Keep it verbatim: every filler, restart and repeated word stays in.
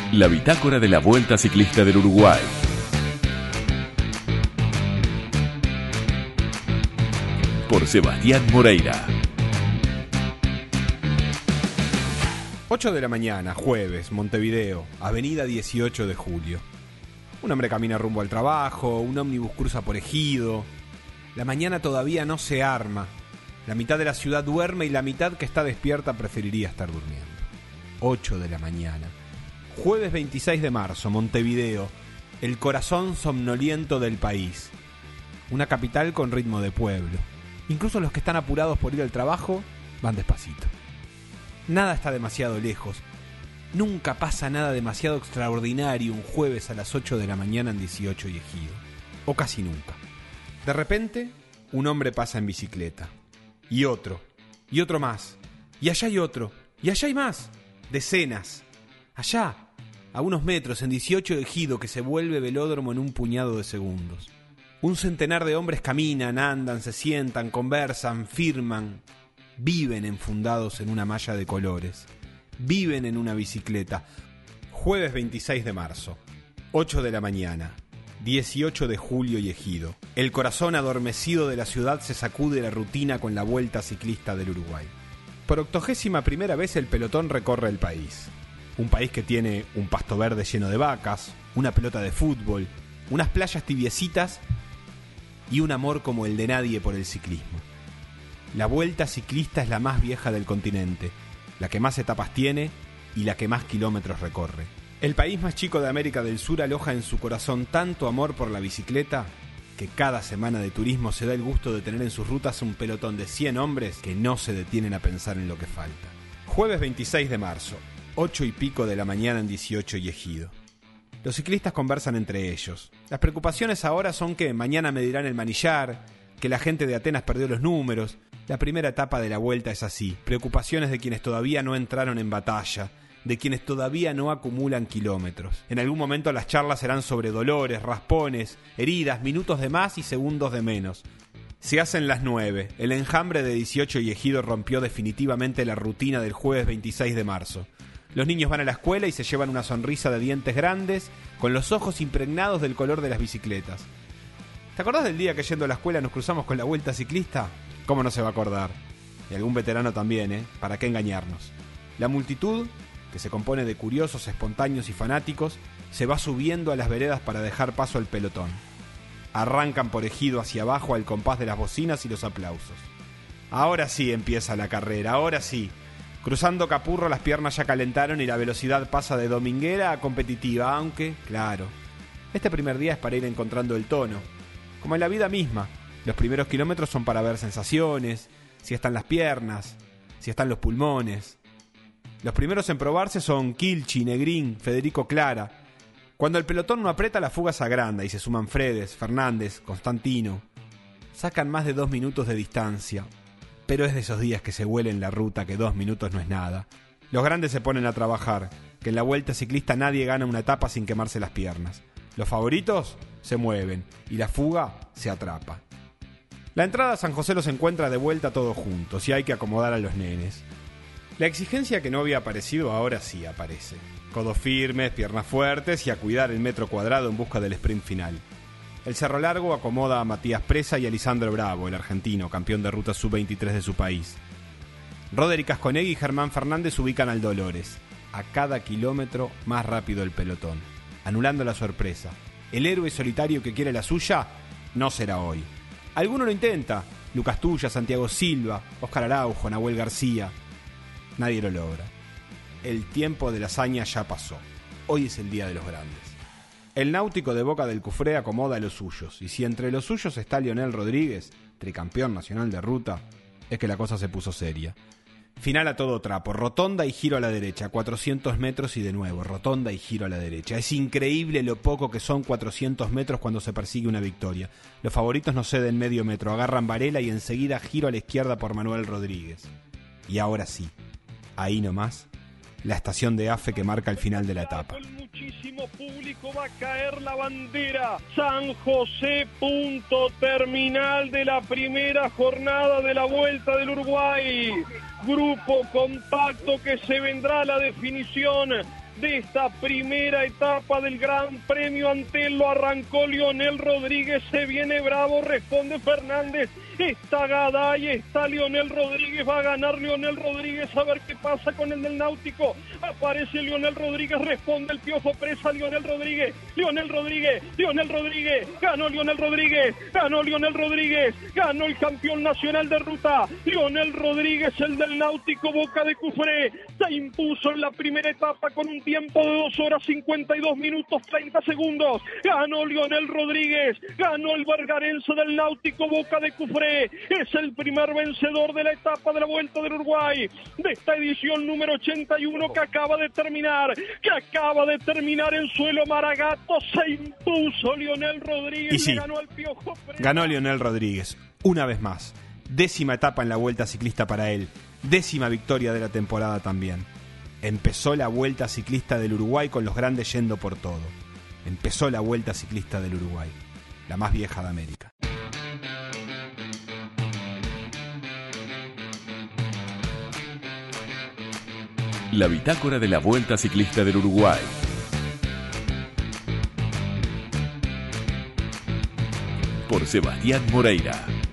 La bitácora de la Vuelta Ciclista del Uruguay. Por Sebastián Moreira. ocho de la mañana, jueves, Montevideo, avenida dieciocho de julio. Un hombre camina rumbo al trabajo, un ómnibus cruza por Ejido. La mañana todavía no se arma. La mitad de la ciudad duerme y la mitad que está despierta preferiría estar durmiendo. ocho de la mañana. Jueves veintiséis de marzo, Montevideo, el corazón somnoliento del país. Una capital con ritmo de pueblo. Incluso los que están apurados por ir al trabajo van despacito. Nada está demasiado lejos. Nunca pasa nada demasiado extraordinario un jueves a las ocho de la mañana en dieciocho y Ejido. O casi nunca. De repente, un hombre pasa en bicicleta. Y otro. Y otro más. Y allá hay otro. Y allá hay más. Decenas. Allá, a unos metros, en dieciocho de Ejido, que se vuelve velódromo en un puñado de segundos. Un centenar de hombres caminan, andan, se sientan, conversan, firman. Viven enfundados en una malla de colores. Viven en una bicicleta. Jueves veintiséis de marzo, ocho de la mañana, dieciocho de julio y Ejido. El corazón adormecido de la ciudad se sacude la rutina con la Vuelta Ciclista del Uruguay. Por octogésima primera vez el pelotón recorre el país. Un país que tiene un pasto verde lleno de vacas, una pelota de fútbol, unas playas tibiecitas y un amor como el de nadie por el ciclismo. La Vuelta Ciclista es la más vieja del continente, la que más etapas tiene y la que más kilómetros recorre. El país más chico de América del Sur aloja en su corazón tanto amor por la bicicleta que cada semana de turismo se da el gusto de tener en sus rutas un pelotón de cien hombres que no se detienen a pensar en lo que falta. Jueves veintiséis de marzo, ocho y pico de la mañana en dieciocho y Ejido. Los ciclistas conversan entre ellos. Las preocupaciones ahora son que mañana medirán el manillar, que la gente de Atenas perdió los números. La primera etapa de la vuelta es así. Preocupaciones de quienes todavía no entraron en batalla, de quienes todavía no acumulan kilómetros. En algún momento las charlas serán sobre dolores, raspones, heridas, minutos de más y segundos de menos. Se hacen las nueve. El enjambre de dieciocho y Ejido rompió definitivamente la rutina del jueves veintiséis de marzo. Los niños van a la escuela y se llevan una sonrisa de dientes grandes, con los ojos impregnados del color de las bicicletas. ¿Te acordás del día que yendo a la escuela nos cruzamos con la Vuelta Ciclista? ¿Cómo no se va a acordar? Y algún veterano también, ¿eh? ¿Para qué engañarnos? La multitud, que se compone de curiosos, espontáneos y fanáticos, se va subiendo a las veredas para dejar paso al pelotón. Arrancan por Ejido hacia abajo al compás de las bocinas y los aplausos. Ahora sí empieza la carrera, ahora sí. Cruzando Capurro las piernas ya calentaron y la velocidad pasa de dominguera a competitiva, aunque, claro, este primer día es para ir encontrando el tono. Como en la vida misma, los primeros kilómetros son para ver sensaciones, si están las piernas, si están los pulmones. Los primeros en probarse son Kilchi, Negrín, Federico Clara. Cuando el pelotón no aprieta, la fuga se agranda y se suman Fredes, Fernández, Constantino. Sacan más de dos minutos de distancia. Pero es de esos días que se huele en la ruta que dos minutos no es nada. Los grandes se ponen a trabajar, que en la Vuelta Ciclista nadie gana una etapa sin quemarse las piernas. Los favoritos se mueven y la fuga se atrapa. La entrada a San José los encuentra de vuelta todos juntos y hay que acomodar a los nenes. La exigencia que no había aparecido ahora sí aparece. Codos firmes, piernas fuertes y a cuidar el metro cuadrado en busca del sprint final. El Cerro Largo acomoda a Matías Presa y a Lisandro Bravo, el argentino, campeón de ruta sub veintitrés de su país. Roderick Casconegui y Germán Fernández ubican al Dolores. A cada kilómetro más rápido el pelotón, anulando la sorpresa. El héroe solitario que quiere la suya no será hoy. Alguno lo intenta. Lucas Tuya, Santiago Silva, Óscar Araujo, Nahuel García. Nadie lo logra. El tiempo de la hazaña ya pasó. Hoy es el día de los grandes. El náutico de Boca del Cufré acomoda a los suyos, y si entre los suyos está Lionel Rodríguez, tricampeón nacional de ruta, es que la cosa se puso seria. Final a todo trapo, rotonda y giro a la derecha, cuatrocientos metros y de nuevo, rotonda y giro a la derecha. Es increíble lo poco que son cuatrocientos metros cuando se persigue una victoria. Los favoritos no ceden medio metro, agarran Varela y enseguida giro a la izquierda por Manuel Rodríguez. Y ahora sí, ahí nomás, la estación de AFE que marca el final de la etapa. Con muchísimo público va a caer la bandera. San José, punto terminal de la primera jornada de la Vuelta del Uruguay. Grupo compacto que se vendrá a la definición de esta primera etapa del Gran Premio Antelo. Arrancó Lionel Rodríguez, se viene bravo, responde Fernández, está Gaday, está Lionel Rodríguez, va a ganar Lionel Rodríguez, a ver qué pasa con el del Náutico. Aparece Lionel Rodríguez, responde el Piojo Presa, Lionel Rodríguez, Lionel Rodríguez, Lionel Rodríguez, ganó Lionel Rodríguez, ganó Lionel Rodríguez, ganó el campeón nacional de ruta, Lionel Rodríguez, el del Náutico Boca de Cufré, se impuso en la primera etapa con un tiempo de dos horas cincuenta y dos minutos treinta segundos, ganó Lionel Rodríguez, ganó el bargarense del Náutico Boca de Cufré, es el primer vencedor de la etapa de la Vuelta del Uruguay, de esta edición número ochenta y uno que acaba de terminar, que acaba de terminar en suelo Maragato, se impuso Lionel Rodríguez, y sí, ganó al Piojo Presa. Ganó Lionel Rodríguez, una vez más, décima etapa en la Vuelta Ciclista para él, décima victoria de la temporada también. Empezó la Vuelta Ciclista del Uruguay con los grandes yendo por todo. Empezó la Vuelta Ciclista del Uruguay, la más vieja de América. La bitácora de la Vuelta Ciclista del Uruguay. Por Sebastián Moreira.